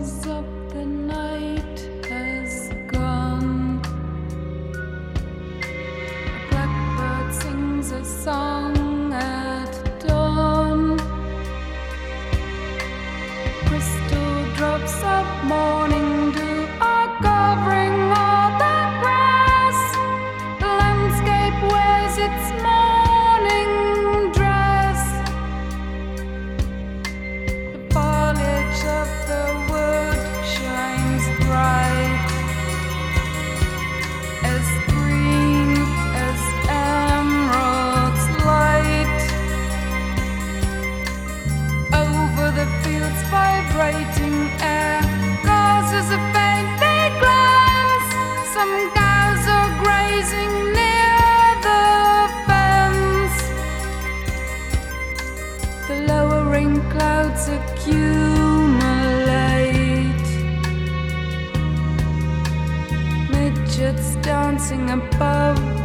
fills up the night has gone. A blackbird sings a song at dawn. Crystal drops of morning dew are covering all the grass. The landscape wears its morning dress. The foliage of the wood shines bright, as green as emerald's light. Over the fields vibrating air causes a faint big glance. Some cows are grazing near the fence. The lowering clouds accumulate, midgets dancing above